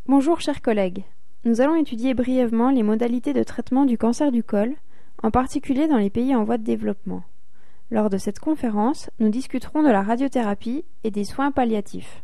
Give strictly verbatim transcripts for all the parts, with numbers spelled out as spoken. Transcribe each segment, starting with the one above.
Bonjour chers collègues, nous allons étudier brièvement les modalités de traitement du cancer du col, en particulier dans les pays en voie de développement. Lors de cette conférence, nous discuterons de la radiothérapie et des soins palliatifs.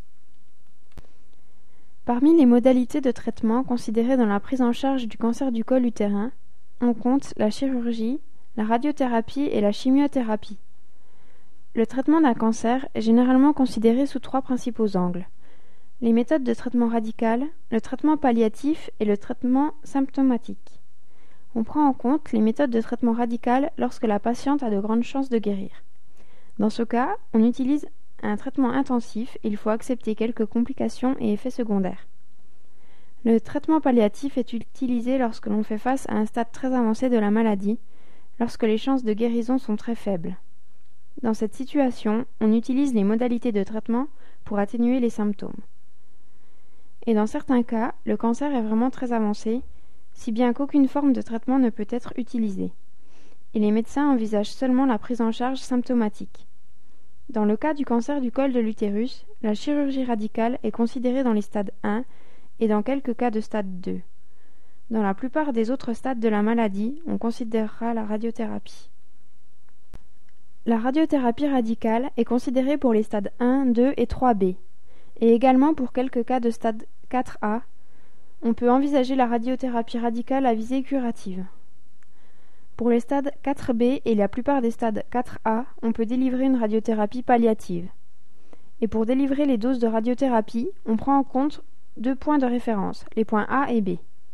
Parmi les modalités de traitement considérées dans la prise en charge du cancer du col utérin, on compte la chirurgie, la radiothérapie et la chimiothérapie. Le traitement d'un cancer est généralement considéré sous trois principaux angles. Les méthodes de traitement radical, le traitement palliatif et le traitement symptomatique. On prend en compte les méthodes de traitement radical lorsque la patiente a de grandes chances de guérir. Dans ce cas, on utilise un traitement intensif et il faut accepter quelques complications et effets secondaires. Le traitement palliatif est utilisé lorsque l'on fait face à un stade très avancé de la maladie, lorsque les chances de guérison sont très faibles. Dans cette situation, on utilise les modalités de traitement pour atténuer les symptômes. Et dans certains cas, le cancer est vraiment très avancé, si bien qu'aucune forme de traitement ne peut être utilisée. Et les médecins envisagent seulement la prise en charge symptomatique. Dans le cas du cancer du col de l'utérus, la chirurgie radicale est considérée dans les stades un et dans quelques cas de stade deux. Dans la plupart des autres stades de la maladie, on considérera la radiothérapie. La radiothérapie radicale est considérée pour les stades un, deux et trois B. Et également pour quelques cas de stade quatre A, on peut envisager la radiothérapie radicale à visée curative. Pour les stades quatre B et la plupart des stades quatre A, on peut délivrer une radiothérapie palliative. Et pour délivrer les doses de radiothérapie, on prend en compte deux points de référence, les points A et B.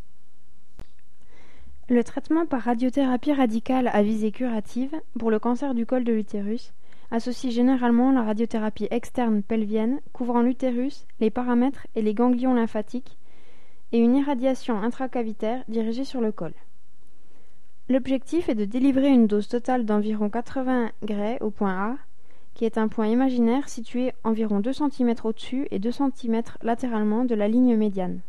Le traitement par radiothérapie radicale à visée curative, pour le cancer du col de l'utérus, associe généralement la radiothérapie externe pelvienne couvrant l'utérus, les paramètres et les ganglions lymphatiques et une irradiation intracavitaire dirigée sur le col. L'objectif est de délivrer une dose totale d'environ quatre-vingts gray au point A, qui est un point imaginaire situé environ deux centimètres au-dessus et deux centimètres latéralement de la ligne médiane.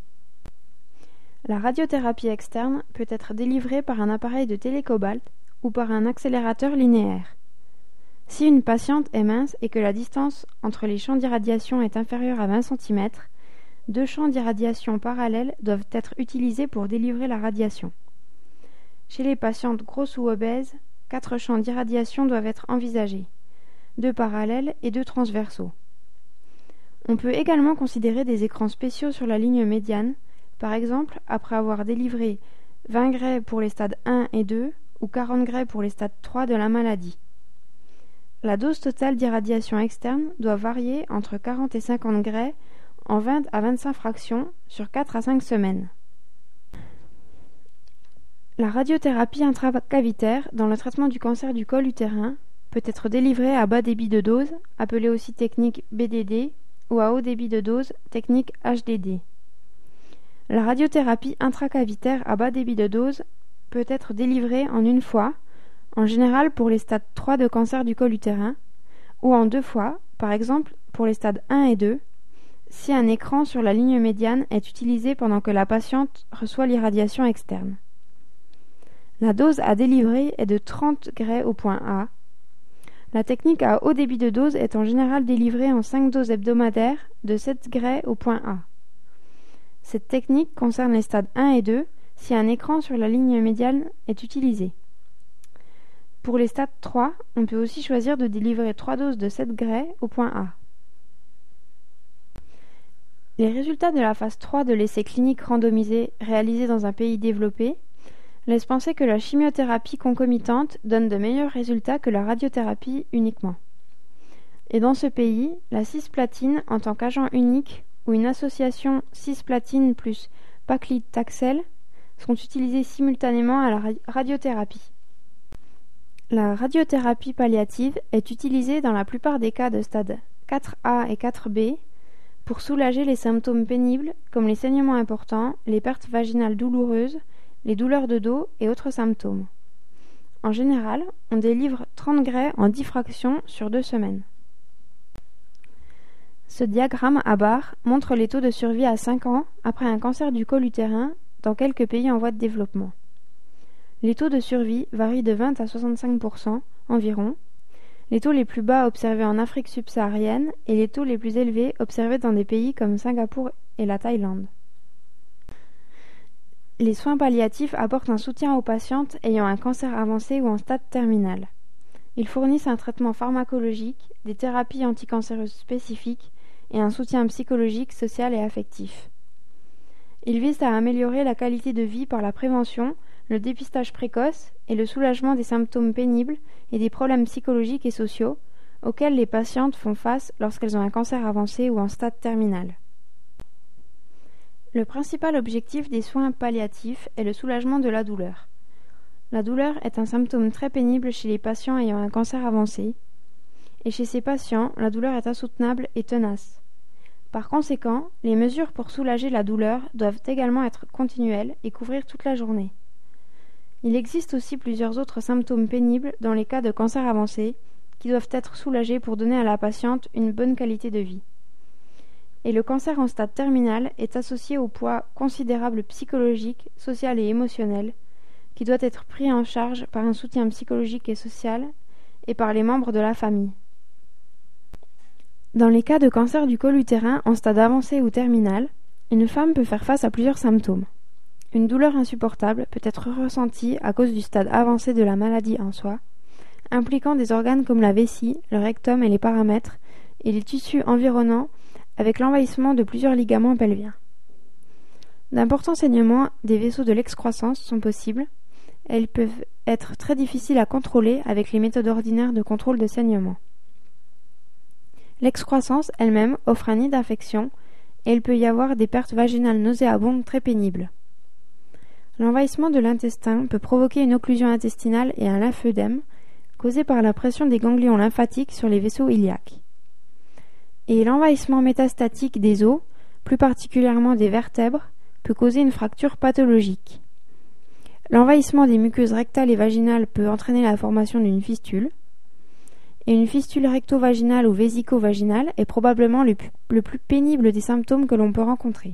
La radiothérapie externe peut être délivrée par un appareil de télécobalt ou par un accélérateur linéaire. Si une patiente est mince et que la distance entre les champs d'irradiation est inférieure à vingt centimètres, deux champs d'irradiation parallèles doivent être utilisés pour délivrer la radiation. Chez les patientes grosses ou obèses, quatre champs d'irradiation doivent être envisagés, deux parallèles et deux transversaux. On peut également considérer des écrans spéciaux sur la ligne médiane, par exemple après avoir délivré vingt gray pour les stades un et deux ou quarante gray pour les stades trois de la maladie. La dose totale d'irradiation externe doit varier entre quarante et cinquante gray en vingt à vingt-cinq fractions sur quatre à cinq semaines. La radiothérapie intracavitaire dans le traitement du cancer du col utérin peut être délivrée à bas débit de dose, appelée aussi technique B D D, ou à haut débit de dose, technique H D D. La radiothérapie intracavitaire à bas débit de dose peut être délivrée en une fois, en général pour les stades trois de cancer du col utérin, ou en deux fois, par exemple pour les stades un et deux, si un écran sur la ligne médiane est utilisé pendant que la patiente reçoit l'irradiation externe. La dose à délivrer est de trente gray au point A. La technique à haut débit de dose est en général délivrée en cinq doses hebdomadaires de sept gray au point A. Cette technique concerne les stades un et deux si un écran sur la ligne médiane est utilisé. Pour les stades trois, on peut aussi choisir de délivrer trois doses de sept gray au point A. Les résultats de la phase trois de l'essai clinique randomisé réalisé dans un pays développé laissent penser que la chimiothérapie concomitante donne de meilleurs résultats que la radiothérapie uniquement. Et dans ce pays, la cisplatine en tant qu'agent unique ou une association cisplatine plus paclitaxel sont utilisées simultanément à la radiothérapie. La radiothérapie palliative est utilisée dans la plupart des cas de stade quatre A et quatre B pour soulager les symptômes pénibles comme les saignements importants, les pertes vaginales douloureuses, les douleurs de dos et autres symptômes. En général, on délivre trente gray en dix fractions sur deux semaines. Ce diagramme à barres montre les taux de survie à cinq ans après un cancer du col utérin dans quelques pays en voie de développement. Les taux de survie varient de vingt à soixante-cinq pour cent environ, les taux les plus bas observés en Afrique subsaharienne et les taux les plus élevés observés dans des pays comme Singapour et la Thaïlande. Les soins palliatifs apportent un soutien aux patientes ayant un cancer avancé ou en stade terminal. Ils fournissent un traitement pharmacologique, des thérapies anticancéreuses spécifiques et un soutien psychologique, social et affectif. Ils visent à améliorer la qualité de vie par la prévention, le dépistage précoce et le soulagement des symptômes pénibles et des problèmes psychologiques et sociaux auxquels les patientes font face lorsqu'elles ont un cancer avancé ou en stade terminal. Le principal objectif des soins palliatifs est le soulagement de la douleur. La douleur est un symptôme très pénible chez les patients ayant un cancer avancé, et chez ces patients, la douleur est insoutenable et tenace. Par conséquent, les mesures pour soulager la douleur doivent également être continuelles et couvrir toute la journée. Il existe aussi plusieurs autres symptômes pénibles dans les cas de cancer avancé qui doivent être soulagés pour donner à la patiente une bonne qualité de vie. Et le cancer en stade terminal est associé au poids considérable psychologique, social et émotionnel qui doit être pris en charge par un soutien psychologique et social et par les membres de la famille. Dans les cas de cancer du col utérin en stade avancé ou terminal, une femme peut faire face à plusieurs symptômes. Une douleur insupportable peut être ressentie à cause du stade avancé de la maladie en soi, impliquant des organes comme la vessie, le rectum et les paramètres, et les tissus environnants avec l'envahissement de plusieurs ligaments pelviens. D'importants saignements des vaisseaux de l'excroissance sont possibles. Elles peuvent être très difficiles à contrôler avec les méthodes ordinaires de contrôle de saignement. L'excroissance elle-même offre un nid d'infection et il peut y avoir des pertes vaginales nauséabondes très pénibles. L'envahissement de l'intestin peut provoquer une occlusion intestinale et un lymphœdème causé par la pression des ganglions lymphatiques sur les vaisseaux iliaques. Et l'envahissement métastatique des os, plus particulièrement des vertèbres, peut causer une fracture pathologique. L'envahissement des muqueuses rectales et vaginales peut entraîner la formation d'une fistule. Et une fistule recto-vaginale ou vésico-vaginale est probablement le plus, le plus pénible des symptômes que l'on peut rencontrer.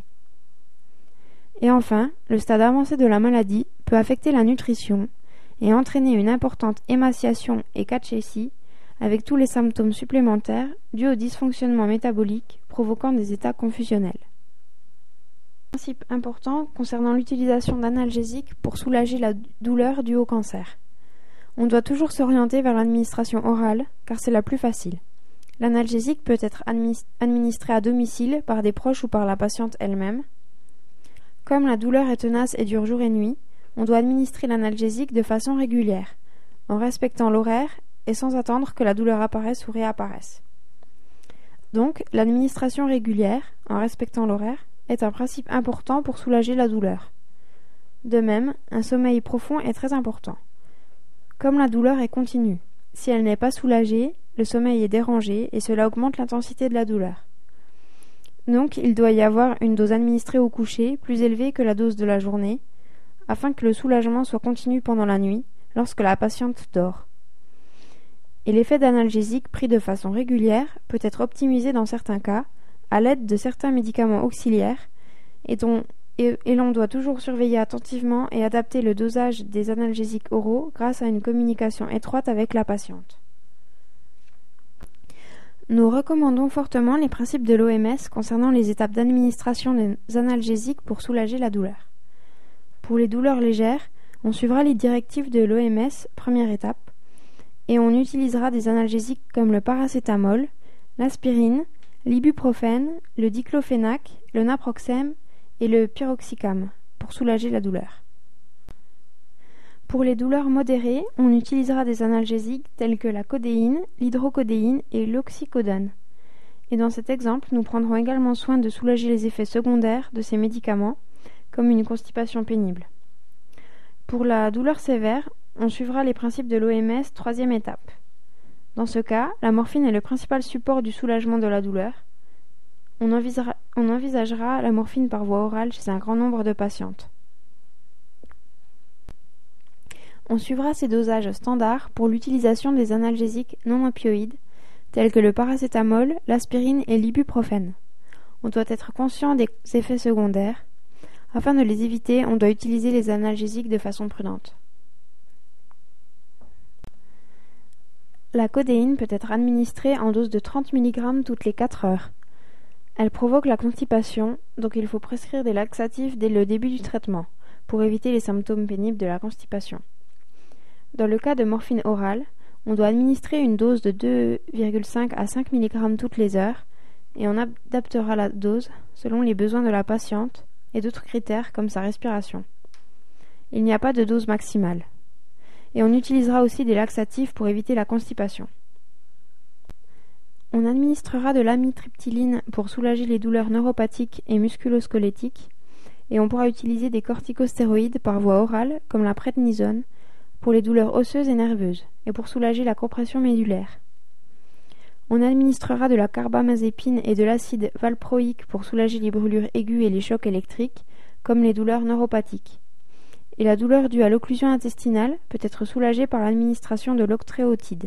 Et enfin, le stade avancé de la maladie peut affecter la nutrition et entraîner une importante émaciation et cachexie avec tous les symptômes supplémentaires dus au dysfonctionnement métabolique provoquant des états confusionnels. Principe important concernant l'utilisation d'analgésiques pour soulager la douleur due au cancer. On doit toujours s'orienter vers l'administration orale car c'est la plus facile. L'analgésique peut être administré à domicile par des proches ou par la patiente elle-même. Comme la douleur est tenace et dure jour et nuit, on doit administrer l'analgésique de façon régulière, en respectant l'horaire et sans attendre que la douleur apparaisse ou réapparaisse. Donc, l'administration régulière, en respectant l'horaire, est un principe important pour soulager la douleur. De même, un sommeil profond est très important. Comme la douleur est continue, si elle n'est pas soulagée, le sommeil est dérangé et cela augmente l'intensité de la douleur. Donc, il doit y avoir une dose administrée au coucher plus élevée que la dose de la journée, afin que le soulagement soit continu pendant la nuit, lorsque la patiente dort. Et l'effet d'analgésique pris de façon régulière peut être optimisé dans certains cas, à l'aide de certains médicaments auxiliaires, et, dont, et, et l'on doit toujours surveiller attentivement et adapter le dosage des analgésiques oraux grâce à une communication étroite avec la patiente. Nous recommandons fortement les principes de l'O M S concernant les étapes d'administration des analgésiques pour soulager la douleur. Pour les douleurs légères, on suivra les directives de l'O M S, première étape, et on utilisera des analgésiques comme le paracétamol, l'aspirine, l'ibuprofène, le diclofénac, le naproxème et le piroxicam pour soulager la douleur. Pour les douleurs modérées, on utilisera des analgésiques tels que la codéine, l'hydrocodéine et l'oxycodone. Et dans cet exemple, nous prendrons également soin de soulager les effets secondaires de ces médicaments, comme une constipation pénible. Pour la douleur sévère, on suivra les principes de l'O M S, troisième étape. Dans ce cas, la morphine est le principal support du soulagement de la douleur. On envisagera, on envisagera la morphine par voie orale chez un grand nombre de patientes. On suivra ces dosages standards pour l'utilisation des analgésiques non opioïdes, tels que le paracétamol, l'aspirine et l'ibuprofène. On doit être conscient des effets secondaires. Afin de les éviter, on doit utiliser les analgésiques de façon prudente. La codéine peut être administrée en dose de trente milligrammes toutes les quatre heures. Elle provoque la constipation, donc il faut prescrire des laxatifs dès le début du traitement, pour éviter les symptômes pénibles de la constipation. Dans le cas de morphine orale, on doit administrer une dose de deux virgule cinq à cinq milligrammes toutes les heures, et on adaptera la dose selon les besoins de la patiente et d'autres critères comme sa respiration. Il n'y a pas de dose maximale. Et on utilisera aussi des laxatifs pour éviter la constipation. On administrera de l'amitriptyline pour soulager les douleurs neuropathiques et musculosquelettiques, et on pourra utiliser des corticostéroïdes par voie orale, comme la prednisone, pour les douleurs osseuses et nerveuses, et pour soulager la compression médulaire. On administrera de la carbamazépine et de l'acide valproïque pour soulager les brûlures aiguës et les chocs électriques, comme les douleurs neuropathiques. Et la douleur due à l'occlusion intestinale peut être soulagée par l'administration de l'octréotide.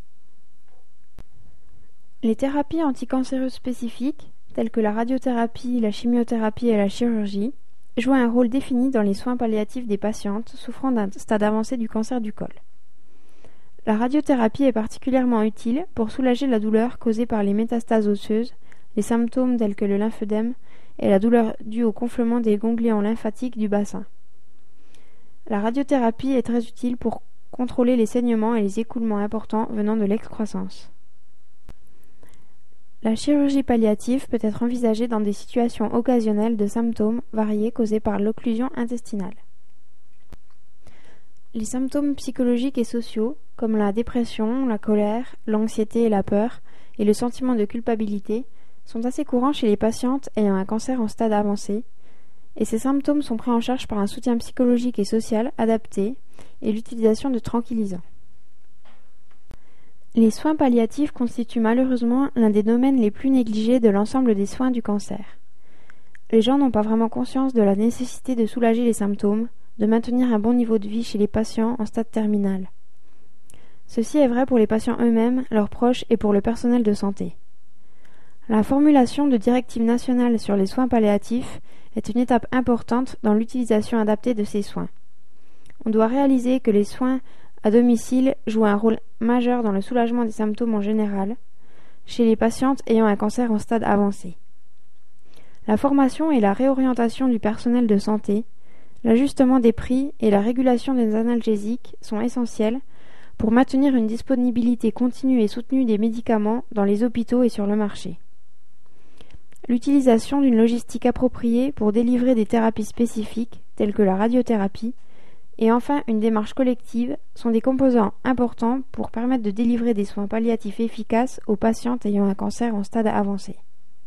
Les thérapies anticancéreuses spécifiques, telles que la radiothérapie, la chimiothérapie et la chirurgie, jouent un rôle défini dans les soins palliatifs des patientes souffrant d'un stade avancé du cancer du col. La radiothérapie est particulièrement utile pour soulager la douleur causée par les métastases osseuses, les symptômes tels que le lymphœdème et la douleur due au gonflement des ganglions lymphatiques du bassin. La radiothérapie est très utile pour contrôler les saignements et les écoulements importants venant de l'excroissance. La chirurgie palliative peut être envisagée dans des situations occasionnelles de symptômes variés causés par l'occlusion intestinale. Les symptômes psychologiques et sociaux, comme la dépression, la colère, l'anxiété et la peur, et le sentiment de culpabilité, sont assez courants chez les patientes ayant un cancer en stade avancé, et ces symptômes sont pris en charge par un soutien psychologique et social adapté et l'utilisation de tranquillisants. Les soins palliatifs constituent malheureusement l'un des domaines les plus négligés de l'ensemble des soins du cancer. Les gens n'ont pas vraiment conscience de la nécessité de soulager les symptômes, de maintenir un bon niveau de vie chez les patients en stade terminal. Ceci est vrai pour les patients eux-mêmes, leurs proches et pour le personnel de santé. La formulation de directives nationales sur les soins palliatifs est une étape importante dans l'utilisation adaptée de ces soins. On doit réaliser que les soins à domicile jouent un rôle majeur dans le soulagement des symptômes en général, chez les patientes ayant un cancer en stade avancé. La formation et la réorientation du personnel de santé, l'ajustement des prix et la régulation des analgésiques sont essentiels pour maintenir une disponibilité continue et soutenue des médicaments dans les hôpitaux et sur le marché. L'utilisation d'une logistique appropriée pour délivrer des thérapies spécifiques, telles que la radiothérapie, et enfin une démarche collective sont des composants importants pour permettre de délivrer des soins palliatifs efficaces aux patientes ayant un cancer en stade avancé.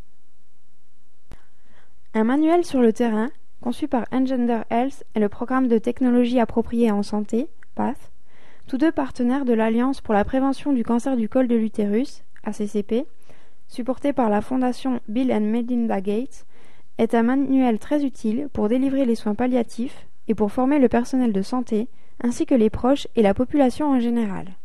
Un manuel sur le terrain, conçu par Engender Health et le programme de technologie appropriée en santé, P A T H, tous deux partenaires de l'Alliance pour la prévention du cancer du col de l'utérus, A C C P, supporté par la fondation Bill and Melinda Gates, est un manuel très utile pour délivrer les soins palliatifs et pour former le personnel de santé, ainsi que les proches et la population en général.